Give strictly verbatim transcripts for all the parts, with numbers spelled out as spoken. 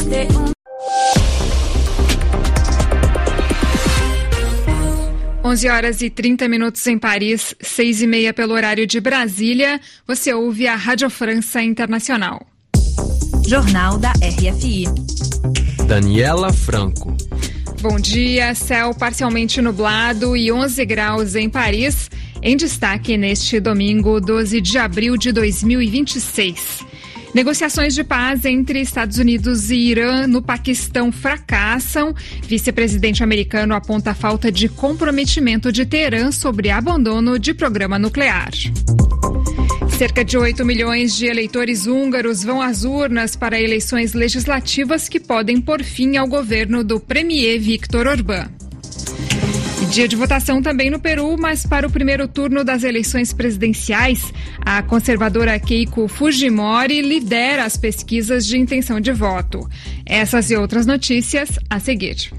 onze horas e trinta minutos em Paris, seis e meia pelo horário de Brasília. Você ouve a Rádio França Internacional. Jornal da R F I. Daniela Franco. Bom dia, céu parcialmente nublado e onze graus em Paris. Em destaque neste domingo, doze de abril de dois mil e vinte e seis. Negociações de paz entre Estados Unidos e Irã no Paquistão fracassam. Vice-presidente americano aponta a falta de comprometimento de Teherã sobre abandono de programa nuclear. Cerca de oito milhões de eleitores húngaros vão às urnas para eleições legislativas que podem pôr fim ao governo do premier Viktor Orbán. Dia de votação também no Peru, mas para o primeiro turno das eleições presidenciais, a conservadora Keiko Fujimori lidera as pesquisas de intenção de voto. Essas e outras notícias a seguir.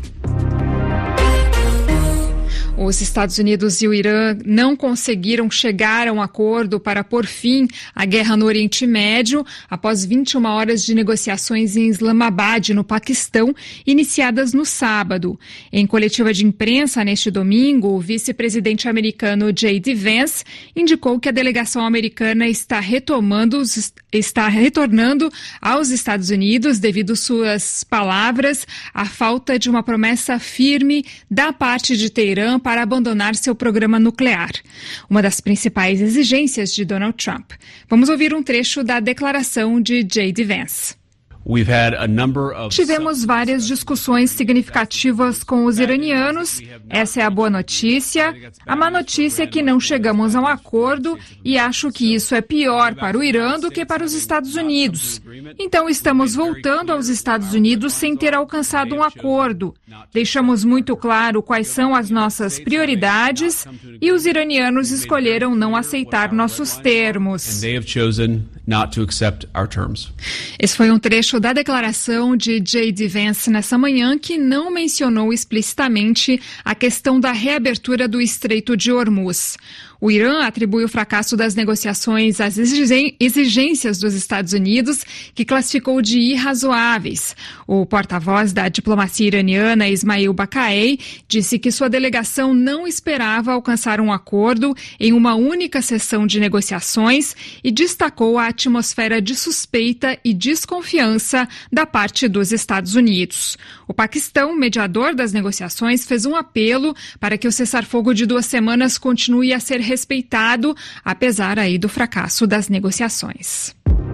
Os Estados Unidos e o Irã não conseguiram chegar a um acordo para pôr fim à guerra no Oriente Médio após vinte e uma horas de negociações em Islamabad, no Paquistão, iniciadas no sábado. Em coletiva de imprensa neste domingo, o vice-presidente americano J D Vance indicou que a delegação americana está retomando, está retornando aos Estados Unidos devido suas palavras à falta de uma promessa firme da parte de Teherã para abandonar seu programa nuclear, uma das principais exigências de Donald Trump. Vamos ouvir um trecho da declaração de J D Vance. Tivemos várias discussões significativas com os iranianos. Essa é a boa notícia. A má notícia é que não chegamos a um acordo e acho que isso é pior para o Irã do que para os Estados Unidos. Então estamos voltando aos Estados Unidos sem ter alcançado um acordo. Deixamos muito claro quais são as nossas prioridades e os iranianos escolheram não aceitar nossos termos. Esse foi um trecho da declaração de J D Vance nessa manhã, que não mencionou explicitamente a questão da reabertura do Estreito de Hormuz. O Irã atribui o fracasso das negociações às exigências dos Estados Unidos, que classificou de irrazoáveis. O porta-voz da diplomacia iraniana, Ismail Baqai, disse que sua delegação não esperava alcançar um acordo em uma única sessão de negociações e destacou a atmosfera de suspeita e desconfiança da parte dos Estados Unidos. O Paquistão, mediador das negociações, fez um apelo para que o cessar-fogo de duas semanas continue a ser respeitado, apesar aí do fracasso das negociações.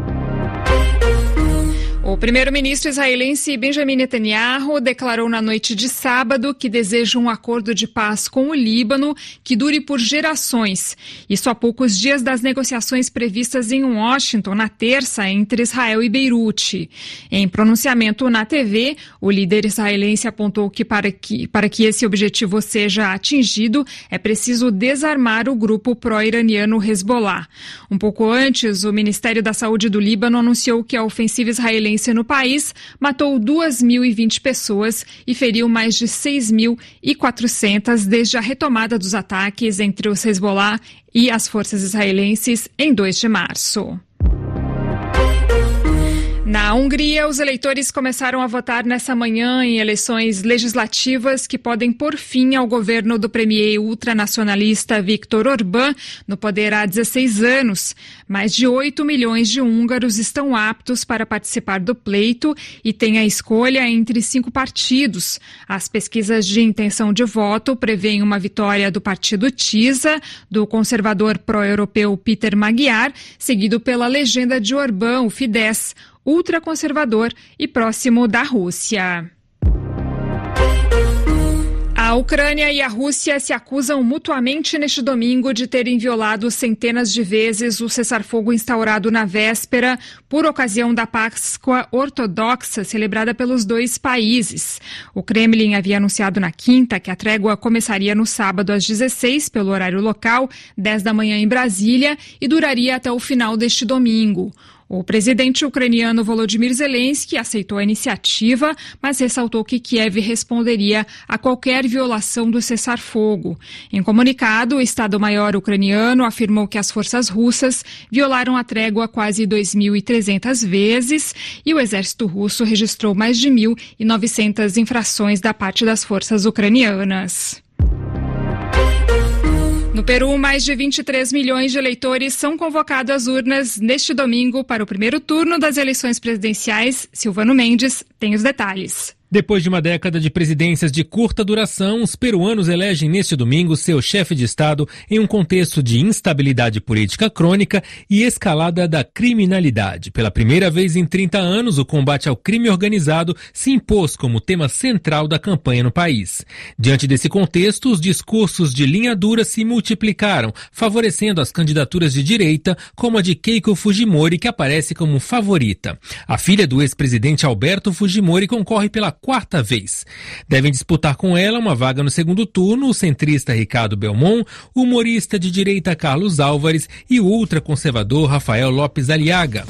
O primeiro-ministro israelense Benjamin Netanyahu declarou na noite de sábado que deseja um acordo de paz com o Líbano que dure por gerações. Isso a poucos dias das negociações previstas em Washington na terça entre Israel e Beirute. Em pronunciamento na T V, o líder israelense apontou que para que, para que esse objetivo seja atingido é preciso desarmar o grupo pró-iraniano Hezbollah. Um pouco antes, o Ministério da Saúde do Líbano anunciou que a ofensiva israelense no país matou duas mil e vinte pessoas e feriu mais de seis mil e quatrocentas desde a retomada dos ataques entre os Hezbollah e as forças israelenses em dois de março. Na Hungria, os eleitores começaram a votar nessa manhã em eleições legislativas que podem pôr fim ao governo do premier ultranacionalista Viktor Orbán, no poder há dezesseis anos. Mais de oito milhões de húngaros estão aptos para participar do pleito e têm a escolha entre cinco partidos. As pesquisas de intenção de voto prevêem uma vitória do partido TISA, do conservador pró-europeu Peter Magyar, seguido pela legenda de Orbán, o Fidesz, ultraconservador e próximo da Rússia. A Ucrânia e a Rússia se acusam mutuamente neste domingo de terem violado centenas de vezes o cessar-fogo instaurado na véspera por ocasião da Páscoa ortodoxa celebrada pelos dois países. O Kremlin havia anunciado na quinta que a trégua começaria no sábado às dezesseis pelo horário local, dez da manhã em Brasília, e duraria até o final deste domingo. O presidente ucraniano Volodymyr Zelensky aceitou a iniciativa, mas ressaltou que Kiev responderia a qualquer violação do cessar-fogo. Em comunicado, o Estado-Maior ucraniano afirmou que as forças russas violaram a trégua quase dois mil e trezentas vezes e o exército russo registrou mais de mil e novecentas infrações da parte das forças ucranianas. No Peru, mais de vinte e três milhões de eleitores são convocados às urnas neste domingo para o primeiro turno das eleições presidenciais. Silvano Mendes tem os detalhes. Depois de uma década de presidências de curta duração, os peruanos elegem neste domingo seu chefe de Estado em um contexto de instabilidade política crônica e escalada da criminalidade. Pela primeira vez em trinta anos, o combate ao crime organizado se impôs como tema central da campanha no país. Diante desse contexto, os discursos de linha dura se multiplicaram, favorecendo as candidaturas de direita, como a de Keiko Fujimori, que aparece como favorita. A filha do ex-presidente Alberto Fujimori concorre pela quarta vez. Devem disputar com ela uma vaga no segundo turno o centrista Ricardo Belmont, o humorista de direita Carlos Álvares e o ultraconservador Rafael Lopes Aliaga.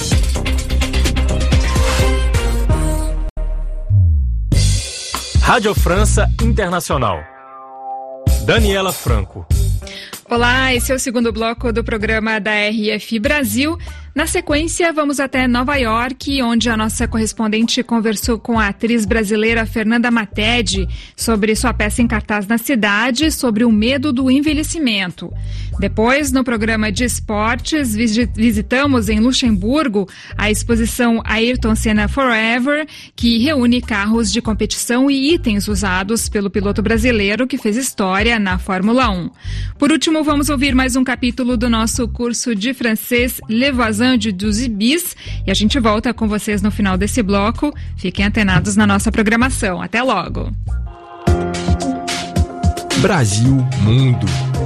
Rádio França Internacional. Daniela Franco. Olá, esse é o segundo bloco do programa da R F I Brasil. Na sequência, vamos até Nova York, onde a nossa correspondente conversou com a atriz brasileira Fernanda Matede sobre sua peça em cartaz na cidade, sobre o medo do envelhecimento. Depois, no programa de esportes, visitamos em Luxemburgo a exposição Ayrton Senna Forever, que reúne carros de competição e itens usados pelo piloto brasileiro que fez história na Fórmula um. Por último, vamos ouvir mais um capítulo do nosso curso de francês Le Voisin de dos Ibis e a gente volta com vocês no final desse bloco. Fiquem antenados na nossa programação. Até logo. Brasil Mundo.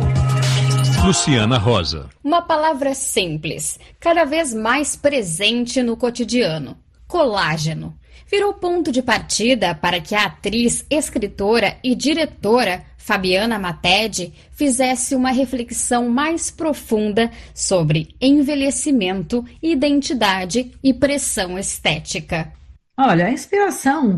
Luciana Rosa. Uma palavra simples, cada vez mais presente no cotidiano: colágeno. Virou ponto de partida para que a atriz, escritora e diretora Fabiana Matede fizesse uma reflexão mais profunda sobre envelhecimento, identidade e pressão estética. Olha, a inspiração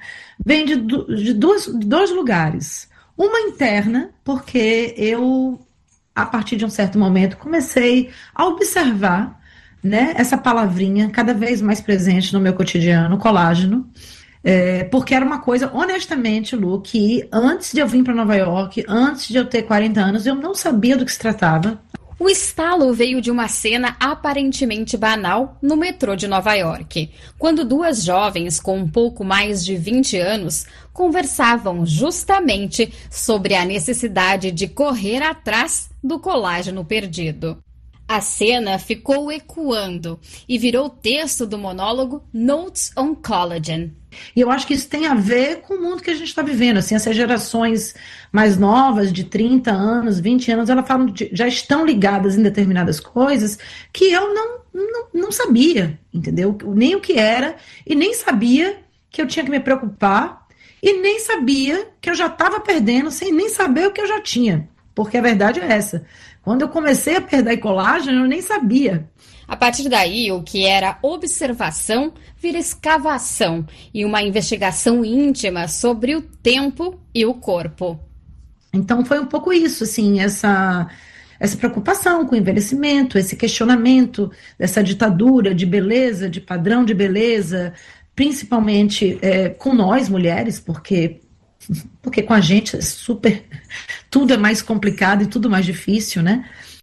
vem de, de, dois, de dois lugares. Uma interna, porque eu, a partir de um certo momento, comecei a observar, né, essa palavrinha cada vez mais presente no meu cotidiano, colágeno. É, porque era uma coisa, honestamente, Lu, que antes de eu vir para Nova York, antes de eu ter quarenta anos, eu não sabia do que se tratava. O estalo veio de uma cena aparentemente banal no metrô de Nova York, quando duas jovens com um pouco mais de vinte anos conversavam justamente sobre a necessidade de correr atrás do colágeno perdido. A cena ficou ecoando e virou o texto do monólogo Notes on Collagen. E eu acho que isso tem a ver com o mundo que a gente está vivendo. Assim, essas gerações mais novas, de trinta anos, vinte anos, elas falam de, já estão ligadas em determinadas coisas que eu não, não, não sabia, entendeu? Nem o que era, e nem sabia que eu tinha que me preocupar, e nem sabia que eu já estava perdendo, sem nem saber o que eu já tinha. Porque a verdade é essa. Quando eu comecei a perder colágeno, eu nem sabia. A partir daí, o que era observação vira escavação e uma investigação íntima sobre o tempo e o corpo. Então foi um pouco isso, assim, essa, essa preocupação com o envelhecimento, esse questionamento dessa ditadura de beleza, de padrão de beleza, principalmente é, com nós, mulheres, porque... porque com a gente é super, tudo é mais complicado e tudo mais difícil, né?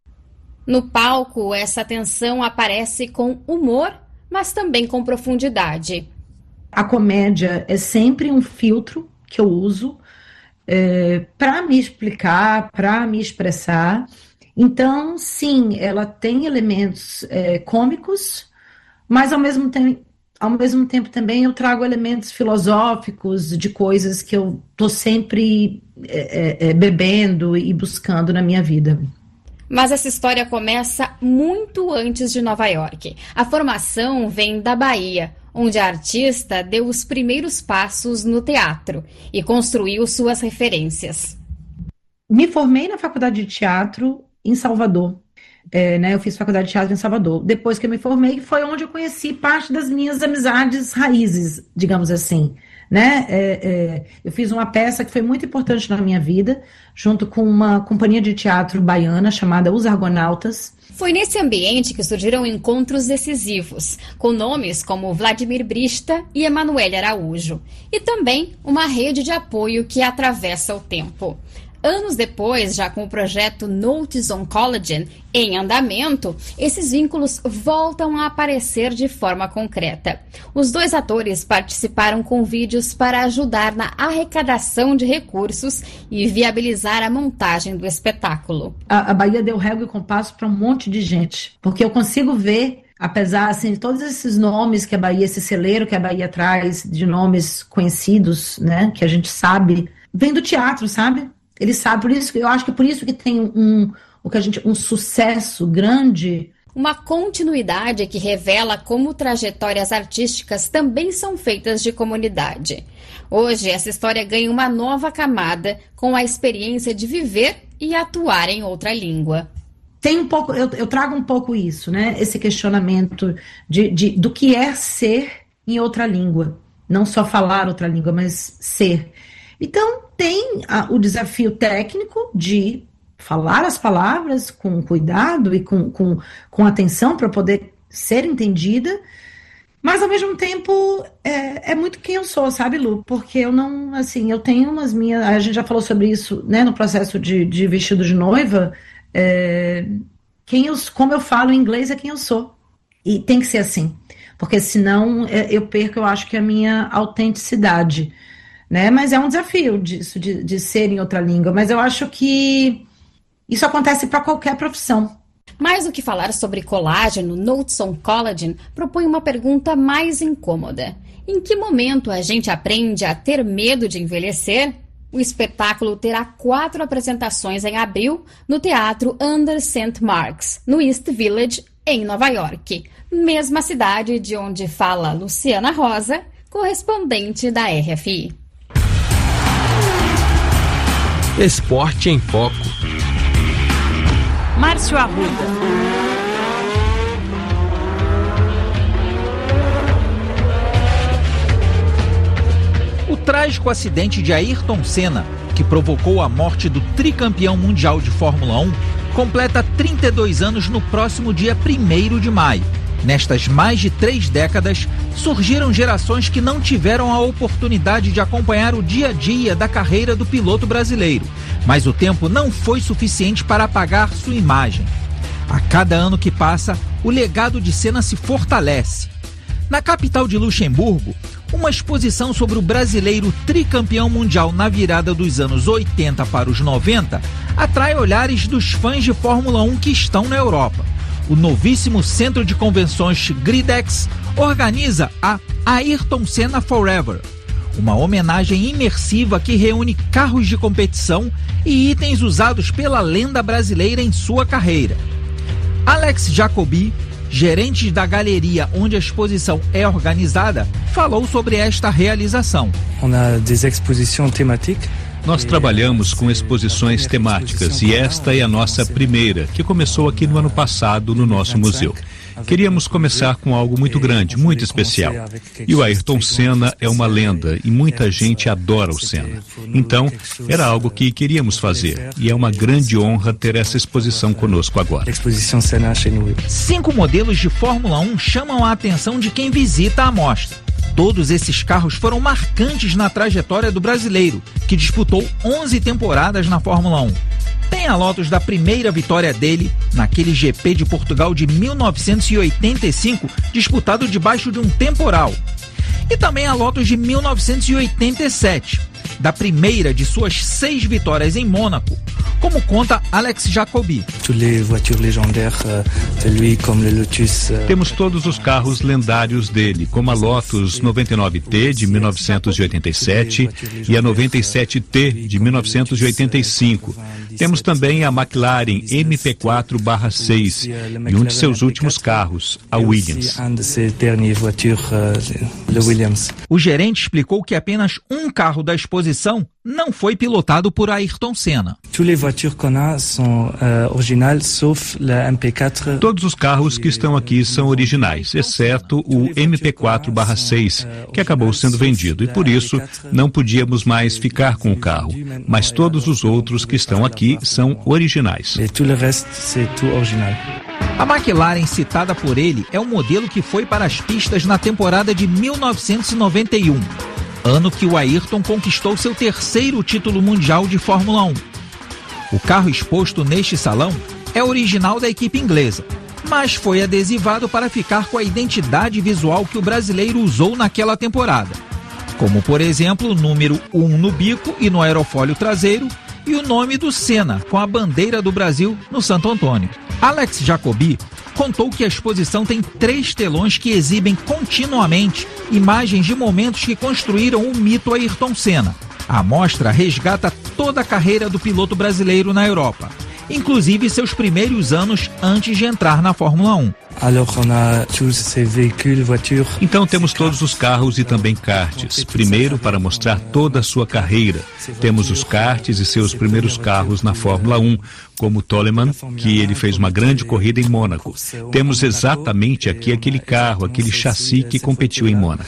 No palco, essa tensão aparece com humor, mas também com profundidade. A comédia é sempre um filtro que eu uso é, para me explicar, para me expressar. Então, sim, ela tem elementos é, cômicos, mas ao mesmo tempo Ao mesmo tempo também eu trago elementos filosóficos de coisas que eu estou sempre é, é, bebendo e buscando na minha vida. Mas essa história começa muito antes de Nova York. A formação vem da Bahia, onde a artista deu os primeiros passos no teatro e construiu suas referências. Me formei na faculdade de teatro em Salvador. É, né, eu fiz faculdade de teatro em Salvador. Depois que eu me formei, foi onde eu conheci parte das minhas amizades raízes, digamos assim. Né? É, é, eu fiz uma peça que foi muito importante na minha vida, junto com uma companhia de teatro baiana chamada Os Argonautas. Foi nesse ambiente que surgiram encontros decisivos, com nomes como Vladimir Brista e Emanuele Araújo, e também uma rede de apoio que atravessa o tempo. Anos depois, já com o projeto Notes on Collagen em andamento, esses vínculos voltam a aparecer de forma concreta. Os dois atores participaram com vídeos para ajudar na arrecadação de recursos e viabilizar a montagem do espetáculo. A, a Bahia deu régua e compasso para um monte de gente, porque eu consigo ver, apesar assim, de todos esses nomes que a Bahia, esse celeiro que a Bahia traz, de nomes conhecidos, né, que a gente sabe, vem do teatro, sabe? Ele sabe, por isso, eu acho que por isso que tem um, o que a gente, um sucesso grande. Uma continuidade que revela como trajetórias artísticas também são feitas de comunidade. Hoje, essa história ganha uma nova camada com a experiência de viver e atuar em outra língua. Tem um pouco, eu, eu trago um pouco isso, né? Esse questionamento de, de, do que é ser em outra língua. Não só falar outra língua, mas ser. Então, tem a, o desafio técnico de falar as palavras com cuidado e com, com, com atenção para poder ser entendida, mas, ao mesmo tempo, é, é muito quem eu sou, sabe, Lu? Porque eu não, assim, eu tenho umas minhas... A gente já falou sobre isso, né, no processo de, de vestido de noiva. É, quem eu, como eu falo em inglês é quem eu sou. E tem que ser assim, porque senão é, eu perco, eu acho que a minha autenticidade. Né? Mas é um desafio disso, de, de ser em outra língua. Mas eu acho que isso acontece para qualquer profissão. Mais do que falar sobre colágeno, Notes on Collagen propõe uma pergunta mais incômoda. Em que momento a gente aprende a ter medo de envelhecer? O espetáculo terá quatro apresentações em abril no Teatro Under Saint Mark's, no East Village, em Nova York. Mesma cidade de onde fala Luciana Rosa, correspondente da R F I. Esporte em Foco. Márcio Arruda. O trágico acidente de Ayrton Senna, que provocou a morte do tricampeão mundial de Fórmula um, completa trinta e dois anos no próximo dia primeiro de maio. Nestas mais de três décadas, surgiram gerações que não tiveram a oportunidade de acompanhar o dia a dia da carreira do piloto brasileiro. Mas o tempo não foi suficiente para apagar sua imagem. A cada ano que passa, o legado de Senna se fortalece. Na capital de Luxemburgo, uma exposição sobre o brasileiro tricampeão mundial na virada dos anos oitenta para os noventa atrai olhares dos fãs de Fórmula um que estão na Europa. O novíssimo Centro de Convenções Gridex organiza a Ayrton Senna Forever, uma homenagem imersiva que reúne carros de competição e itens usados pela lenda brasileira em sua carreira. Alex Jacobi, gerente da galeria onde a exposição é organizada, falou sobre esta realização. On a des expositions thématiques. Nós trabalhamos com exposições temáticas e esta é a nossa primeira, que começou aqui no ano passado no nosso museu. Queríamos começar com algo muito grande, muito especial. E o Ayrton Senna é uma lenda e muita gente adora o Senna. Então, era algo que queríamos fazer e é uma grande honra ter essa exposição conosco agora. Cinco modelos de Fórmula um chamam a atenção de quem visita a mostra. Todos esses carros foram marcantes na trajetória do brasileiro, que disputou onze temporadas na Fórmula um. Tem a Lotus da primeira vitória dele, naquele G P de Portugal de mil novecentos e oitenta e cinco, disputado debaixo de um temporal. E também a Lotus de mil novecentos e oitenta e sete, da primeira de suas seis vitórias em Mônaco, como conta Alex Jacobi. Temos todos os carros lendários dele, como a Lotus noventa e nove T de mil novecentos e oitenta e sete e a noventa e sete T de mil novecentos e oitenta e cinco. Temos também a McLaren M P quatro barra seis e um de seus últimos carros, a Williams. O gerente explicou que apenas um carro da exposição não foi pilotado por Ayrton Senna. Todos os carros que estão aqui são originais, exceto o M P quatro barra seis, que acabou sendo vendido, e por isso não podíamos mais ficar com o carro. Mas todos os outros que estão aqui são originais. A McLaren citada por ele é o modelo que foi para as pistas na temporada de mil novecentos e noventa e um, ano que o Ayrton conquistou seu terceiro título mundial de Fórmula um. O carro exposto neste salão é original da equipe inglesa, mas foi adesivado para ficar com a identidade visual que o brasileiro usou naquela temporada, como, por exemplo, o número um no bico e no aerofólio traseiro e o nome do Senna, com a bandeira do Brasil no Santo Antônio. Alex Jacobi contou que a exposição tem três telões que exibem continuamente imagens de momentos que construíram o mito Ayrton Senna. A mostra resgata toda a carreira do piloto brasileiro na Europa, inclusive seus primeiros anos antes de entrar na Fórmula um. Então temos todos os carros e também karts. Primeiro, para mostrar toda a sua carreira. Temos os karts e seus primeiros carros na Fórmula um, como Toleman, que ele fez uma grande corrida em Mônaco. Temos exatamente aqui aquele carro, aquele chassi que competiu em Mônaco.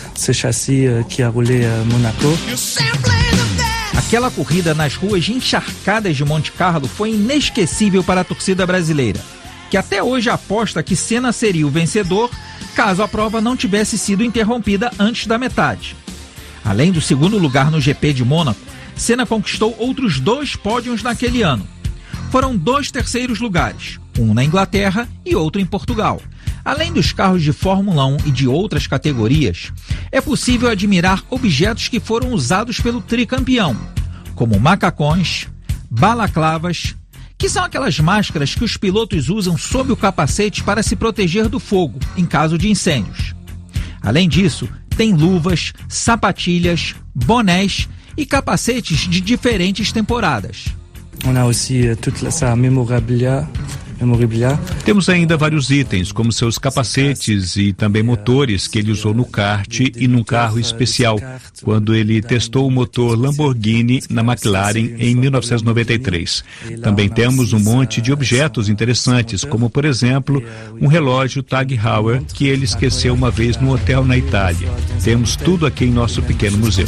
Aquela corrida nas ruas encharcadas de Monte Carlo foi inesquecível para a torcida brasileira, que até hoje aposta que Senna seria o vencedor caso a prova não tivesse sido interrompida antes da metade. Além do segundo lugar no G P de Mônaco, Senna conquistou outros dois pódios naquele ano. Foram dois terceiros lugares, um na Inglaterra e outro em Portugal. Além dos carros de Fórmula um e de outras categorias, é possível admirar objetos que foram usados pelo tricampeão, como macacões, balaclavas, que são aquelas máscaras que os pilotos usam sob o capacete para se proteger do fogo em caso de incêndios. Além disso, tem luvas, sapatilhas, bonés e capacetes de diferentes temporadas. On a aussi toute essa memorabilia. Temos ainda vários itens, como seus capacetes e também motores que ele usou no kart e num carro especial, quando ele testou o motor Lamborghini na McLaren em mil novecentos e noventa e três. Também temos um monte de objetos interessantes, como, por exemplo, um relógio Tag Heuer que ele esqueceu uma vez no hotel na Itália. Temos tudo aqui em nosso pequeno museu.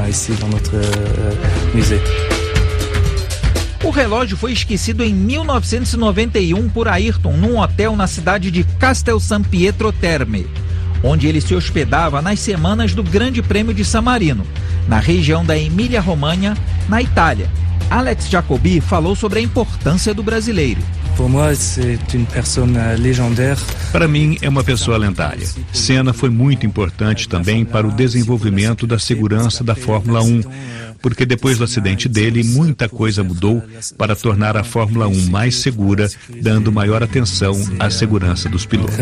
O relógio foi esquecido em mil novecentos e noventa e um por Ayrton num hotel na cidade de Castel San Pietro Terme, onde ele se hospedava nas semanas do Grande Prêmio de San Marino, na região da Emília-Romanha, na Itália. Alex Jacobi falou sobre a importância do brasileiro. Para mim, é uma pessoa lendária. Senna foi muito importante também para o desenvolvimento da segurança da Fórmula um, porque depois do acidente dele, muita coisa mudou para tornar a Fórmula um mais segura, dando maior atenção à segurança dos pilotos.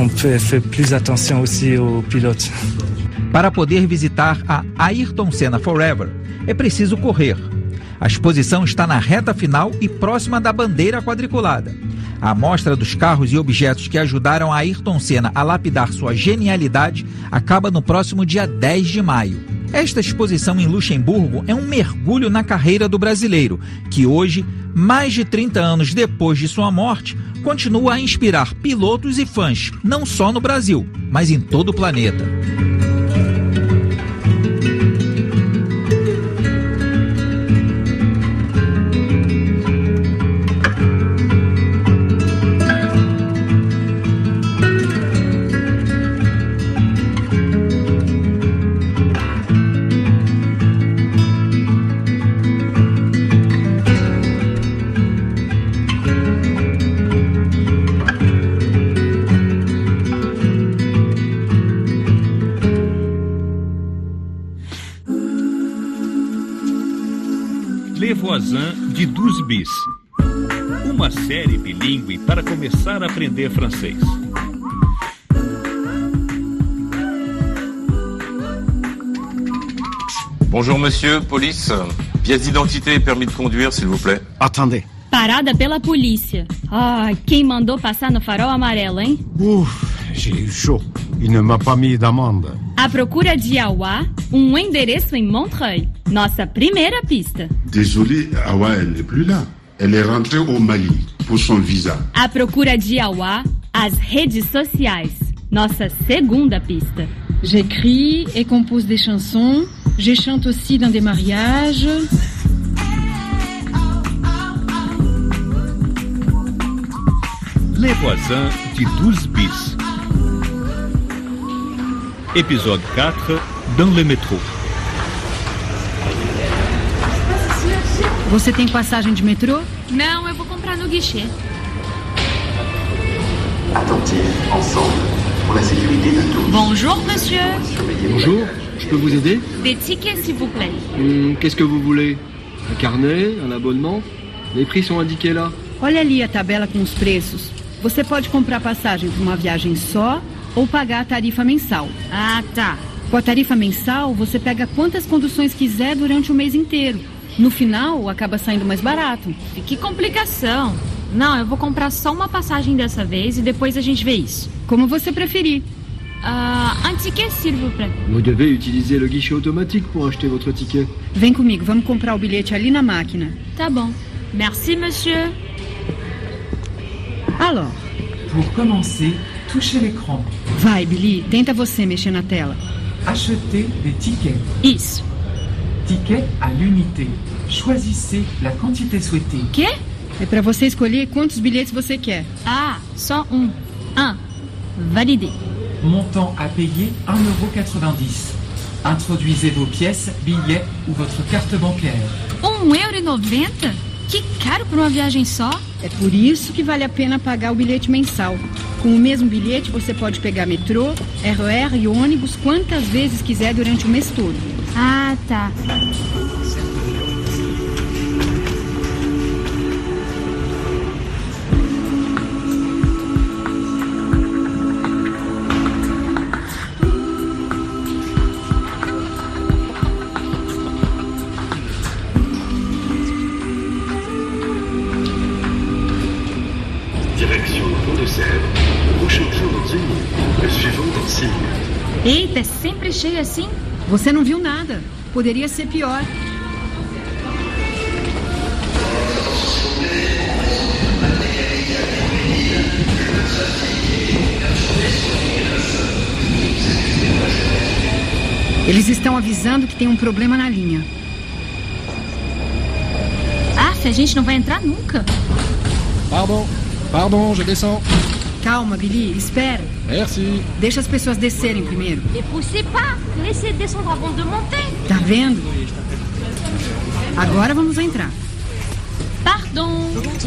Para poder visitar a Ayrton Senna Forever, é preciso correr. A exposição está na reta final e próxima da bandeira quadriculada. A amostra dos carros e objetos que ajudaram a Ayrton Senna a lapidar sua genialidade acaba no próximo dia dez de maio. Esta exposição em Luxemburgo é um mergulho na carreira do brasileiro, que hoje, mais de trinta anos depois de sua morte, continua a inspirar pilotos e fãs, não só no Brasil, mas em todo o planeta. Le Voisin de Douze Bis, uma série bilíngue para começar a aprender francês. Bonjour monsieur, police. Pièce d'identité et permis de conduire, s'il vous plaît. Attendez. Parada pela polícia. Ah, quem mandou passar no farol amarelo, hein? Uf, j'ai eu chaud. Il ne m'a pas mis d'amende. À procura de Iauá, um endereço em Montreuil. Nossa primeira pista. Désolé, Awa, elle n'est plus là. Elle est rentrée au Mali pour son visa. A procura de Awa, as redes sociais. Nossa segunda pista. J'écris et compose des chansons. Je chante aussi dans des mariages. Les voisins de douze bis. Épisode quatre, dans le métro. Você tem passagem de metrô? Não, eu vou comprar no guichê. Attentif, ensemble, pour la sécurité de tous. Bonjour, monsieur. Bonjour, je peux vous aider? Des tickets, s'il vous plaît. Hum, Qu'est-ce que vous voulez? Un carnet? Un abonnement? Les prix sont indiqués là. Olha ali a tabela com os preços. Você pode comprar passagem para uma viagem só ou pagar a tarifa mensal. Ah, tá. Com a tarifa mensal, você pega quantas conduções quiser durante o mês inteiro. No final, acaba saindo mais barato. Que complicação. Não, eu vou comprar só uma passagem dessa vez e depois a gente vê isso. Como você preferir. Uh, un ticket, s'il vous plaît. Vous devez utiliser le guichet automatique pour acheter votre ticket. Vem comigo, vamos comprar o bilhete ali na máquina. Tá bom. Merci, monsieur. Alors. Pour commencer, touchez l'écran. Vai, Billy, tenta você mexer na tela. Achetez des tickets. Isso. Ticket à l'unité. Choisissez la quantité souhaitée. Quê? É para você escolher quantos bilhetes você quer. Ah, só um. Un. Validé. Montant à payer un euro quatre-vingt-dix. Introduisez vos pièces, billets ou votre carte bancaire. Um euro e noventa? Que caro para uma viagem só. É por isso que vale a pena pagar o bilhete mensal. Com o mesmo bilhete, você pode pegar metrô, R E R e ônibus quantas vezes quiser durante o mês todo. Ah, tá. Eita, é sempre cheio assim? Você não viu nada. Poderia ser pior. Eles estão avisando que tem um problema na linha. Ah, a gente não vai entrar nunca. Pardon, pardon, je descends. Calma, Billy, espera. Merci. Deixa as pessoas descerem primeiro. Ne poussez pas, laissez descendre avant de monter. Tá vendo? Agora vamos entrar. Pardon.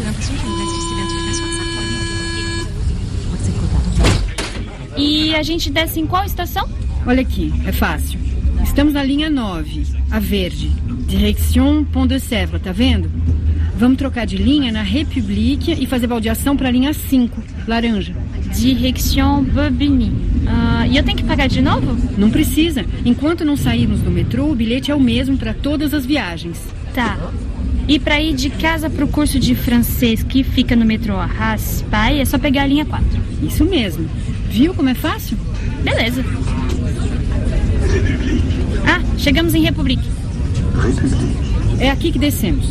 E a gente desce em qual estação? Olha aqui, é fácil. Estamos na linha nove, a verde. Direction Pont de Sèvres, tá vendo? Vamos trocar de linha na République e fazer baldeação para a linha cinco, laranja. Direction Bobigny. Uh, e eu tenho que pagar de novo? Não precisa. Enquanto não sairmos do metrô, o bilhete é o mesmo para todas as viagens. Tá. E para ir de casa pro curso de francês que fica no metrô Raspail, é só pegar a linha quatro. Isso mesmo. Viu como é fácil? Beleza. Ah, chegamos em République. É aqui que descemos.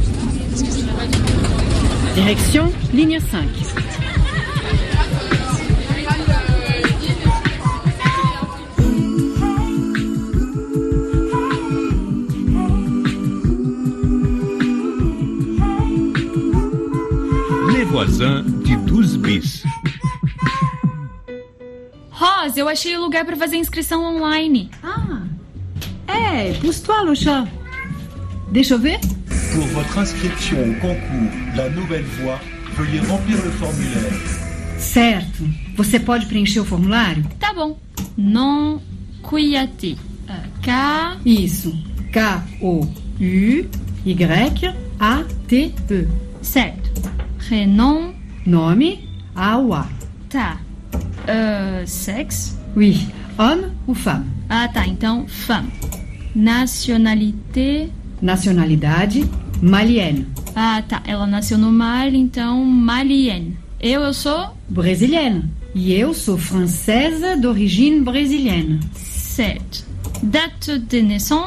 Direction, linha cinco. Les voisins de douze bis. Rose, eu achei o lugar para fazer inscrição online. Ah, é, pousse-toi le chat. Deixa eu ver. Pour votre inscription au concours La Nouvelle Voie, veuillez remplir le formulaire. Certo. Você pode preencher o formulário? Tá bom. Non Kouyaté. K... Isso. K O U Y A T E. Certo. Prénom... Nome, Awa. Tá. Uh, sexe? Oui. Homme ou femme? Ah, tá. Então, femme. Nationalité... Nacionalidade, malienne. Ah, tá. Ela nasceu no Mali, então malienne. Eu, eu sou... Brasiliana. E eu sou francesa d'origine brésilienne. Certo. Date de naissance...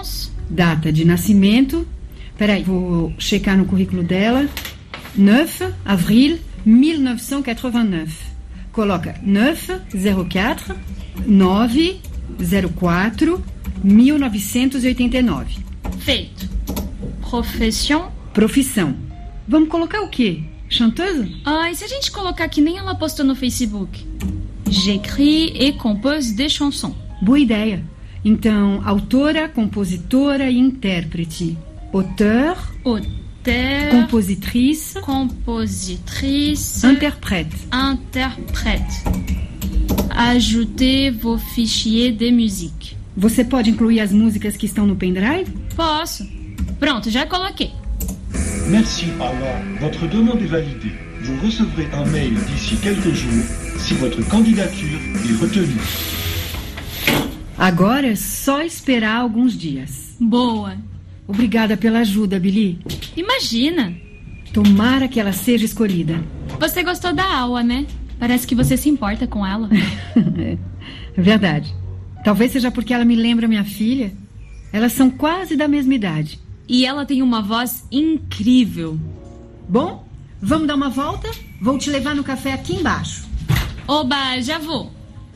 Data de nascimento. Peraí, vou checar no currículo dela. nove avril mille neuf cent quatre-vingt-neuf. Coloca nove zero quatro nove zero quatro mil novecentos e oitenta e nove. Feito. Profissão? Profissão. Vamos colocar o quê? Chanteuse? Ah, e se a gente colocar que nem ela postou no Facebook? J'écris et compose des chansons. Boa ideia. Então, autora, compositora e intérprete. Auteur. Auteur. Compositrice. Compositrice. Interprète. Interprète. Ajoutez vos fichiers de musique. Você pode incluir as músicas que estão no pendrive? Posso. Pronto, já coloquei. Merci, Awa. Votre demande est validée. Vous recevrez un mail d'ici quelques jours si votre candidature est retenue. Agora é só esperar alguns dias. Boa. Obrigada pela ajuda, Billy. Imagina. Tomara que ela seja escolhida. Você gostou da Awa, né? Parece que você se importa com ela. É verdade. Talvez seja porque ela me lembra minha filha. Elas são quase da mesma idade. E ela tem uma voz incrível. Bom, vamos dar uma volta? Vou te levar no café aqui embaixo. Oba, já vou.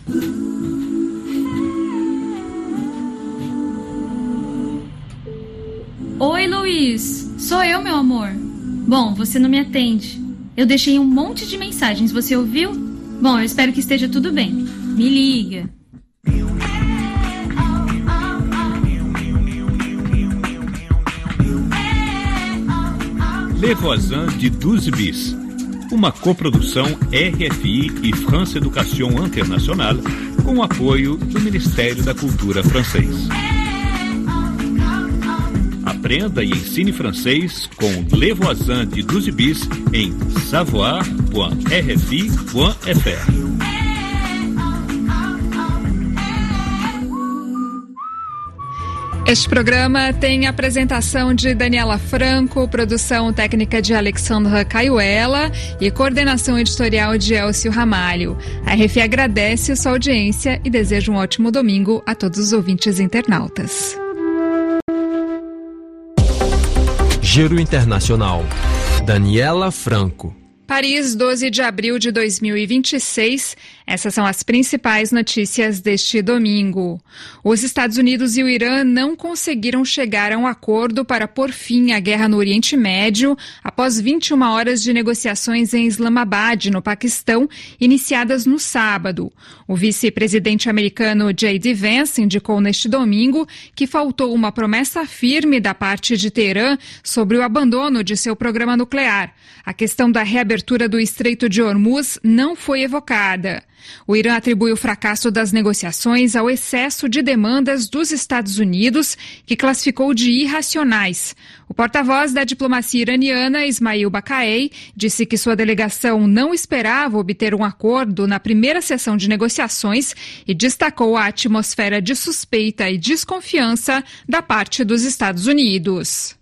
Oi, Luiz. Sou eu, meu amor. Bom, você não me atende. Eu deixei um monte de mensagens, você ouviu? Bom, eu espero que esteja tudo bem. Me liga. Le Voisin de douze bis, uma coprodução R F I e France Education Internationale com o apoio do Ministério da Cultura francês. Aprenda e ensine francês com Le Voisin de douze bis em savoir ponto r f i ponto f r. Este programa tem apresentação de Daniela Franco, produção técnica de Alexandra Caiuela e coordenação editorial de Elcio Ramalho. A R F I agradece sua audiência e deseja um ótimo domingo a todos os ouvintes internautas. Giro Internacional. Daniela Franco. Paris, doze de abril de dois mil e vinte e seis. Essas são as principais notícias deste domingo. Os Estados Unidos e o Irã não conseguiram chegar a um acordo para pôr fim à guerra no Oriente Médio após vinte e uma horas de negociações em Islamabad, no Paquistão, iniciadas no sábado. O vice-presidente americano J D Vance indicou neste domingo que faltou uma promessa firme da parte de Teherã sobre o abandono de seu programa nuclear. A questão da reabertura do Estreito de Hormuz não foi evocada. O Irã atribui o fracasso das negociações ao excesso de demandas dos Estados Unidos, que classificou de irracionais. O porta-voz da diplomacia iraniana, Ismail Baqai, disse que sua delegação não esperava obter um acordo na primeira sessão de negociações e destacou a atmosfera de suspeita e desconfiança da parte dos Estados Unidos.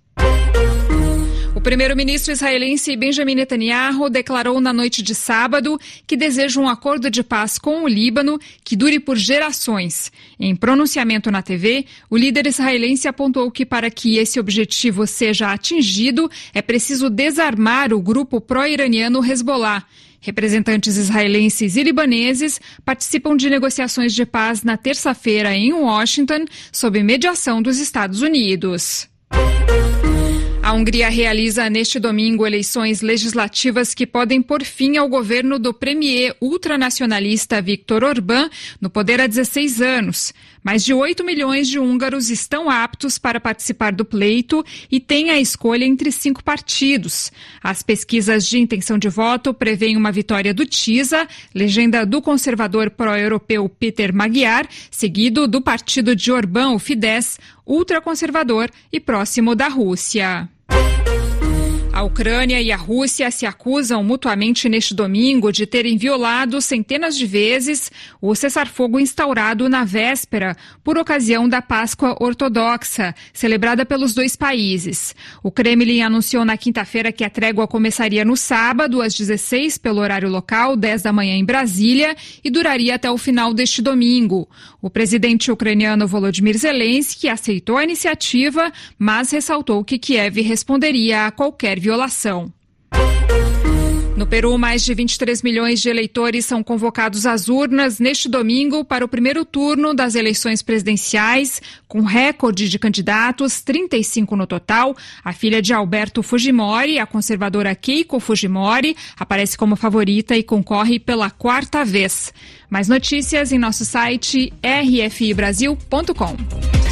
O primeiro-ministro israelense Benjamin Netanyahu declarou na noite de sábado que deseja um acordo de paz com o Líbano que dure por gerações. Em pronunciamento na T V, o líder israelense apontou que para que esse objetivo seja atingido, é preciso desarmar o grupo pró-iraniano Hezbollah. Representantes israelenses e libaneses participam de negociações de paz na terça-feira em Washington, sob mediação dos Estados Unidos. A Hungria realiza neste domingo eleições legislativas que podem pôr fim ao governo do premier ultranacionalista Viktor Orbán, no poder há dezesseis anos. Mais de oito milhões de húngaros estão aptos para participar do pleito e têm a escolha entre cinco partidos. As pesquisas de intenção de voto prevêem uma vitória do TISA, legenda do conservador pró-europeu Peter Magyar, seguido do partido de Orbán, o Fidesz, ultraconservador e próximo da Rússia. A A Ucrânia e a Rússia se acusam mutuamente neste domingo de terem violado centenas de vezes o cessar-fogo instaurado na véspera por ocasião da Páscoa Ortodoxa, celebrada pelos dois países. O Kremlin anunciou na quinta-feira que a trégua começaria no sábado, às dezesseis pelo horário local, dez da manhã em Brasília, e duraria até o final deste domingo. O presidente ucraniano Volodymyr Zelensky aceitou a iniciativa, mas ressaltou que Kiev responderia a qualquer violação. No Peru, mais de vinte e três milhões de eleitores são convocados às urnas neste domingo para o primeiro turno das eleições presidenciais, com recorde de candidatos, trinta e cinco no total. A filha de Alberto Fujimori, a conservadora Keiko Fujimori, aparece como favorita e concorre pela quarta vez. Mais notícias em nosso site r f i brasil ponto com.